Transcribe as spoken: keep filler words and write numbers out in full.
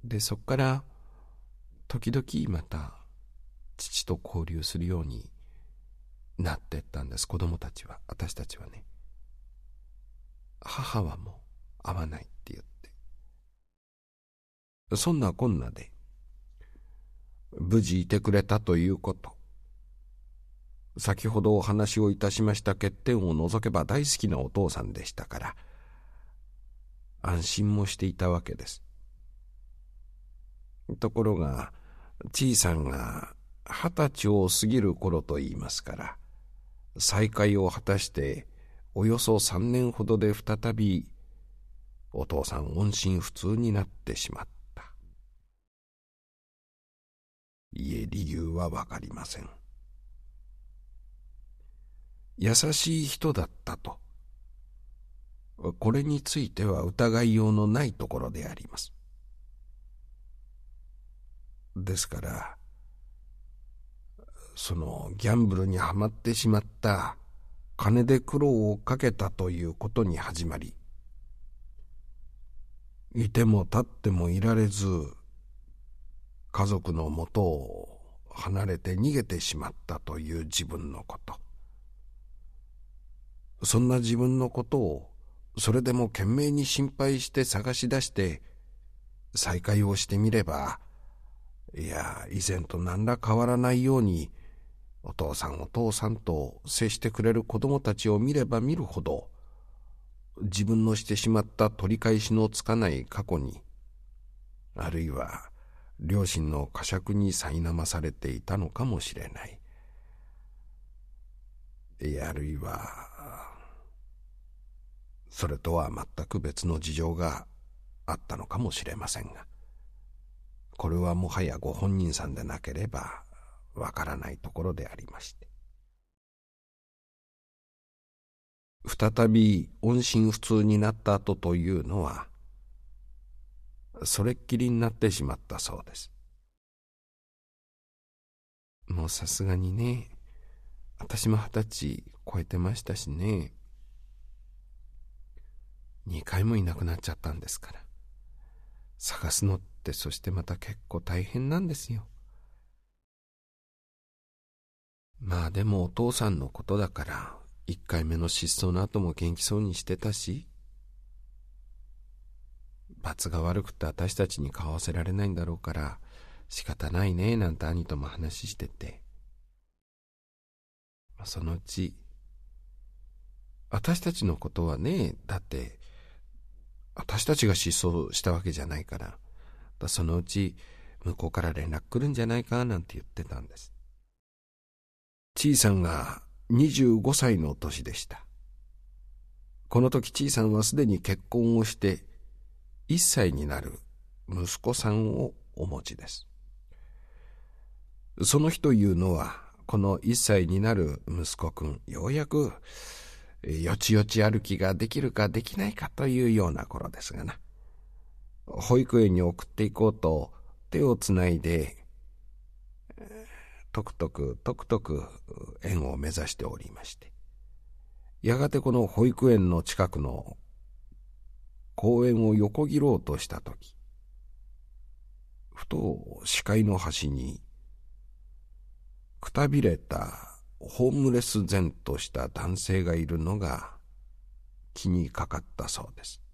でそこから時々また父と交流するようになってったんです。子供たちは、私たちはね。母はもう会わないって言って、そんなこんなで無事いてくれたということ、先ほどお話をいたしました欠点を除けば大好きなお父さんでしたから安心もしていたわけです。ところがちいさんが二十歳を過ぎる頃といいますから、再会を果たしておよそ三年ほどで再びお父さん音信不通になってしまった。いえ、理由はわかりません。優しい人だったと、これについては疑いようのないところであります。ですからそのギャンブルにはまってしまった、金で苦労をかけたということに始まり、いても立ってもいられず家族のもとを離れて逃げてしまったという自分のこと、そんな自分のことをそれでも懸命に心配して探し出して再会をしてみれば、いや以前と何ら変わらないようにお父さんお父さんと接してくれる子供たちを見れば見るほど、自分のしてしまった取り返しのつかない過去に、あるいは両親の呵責に苛まされていたのかもしれない。いやあるいはそれとは全く別の事情があったのかもしれませんが、これはもはやご本人さんでなければわからないところでありまして、再び音信不通になった後というのはそれっきりになってしまったそうです。もうさすがにね、私も二十歳超えてましたしね、二回もいなくなっちゃったんですから、探すのってそしてまた結構大変なんですよ。まあでもお父さんのことだから一回目の失踪の後も元気そうにしてたし、罰が悪くて私たちに顔合わせられないんだろうから仕方ないねなんて兄とも話してて、そのうち私たちのことはね、だって私たちが失踪したわけじゃないから、だそのうち向こうから連絡来るんじゃないかなんて言ってたんです。ちいさんがにじゅうごさいの年でした。この時ちいさんはすでに結婚をしていっさいになる息子さんをお持ちです。その日というのはこのいっさいになる息子くん、ようやくよちよち歩きができるかできないかというような頃ですがな、保育園に送っていこうと手をつないでとくとくとくとく園を目指しておりまして、やがてこの保育園の近くの公園を横切ろうとしたとき、ふと視界の端にくたびれたホームレス然とした男性がいるのが気にかかったそうです。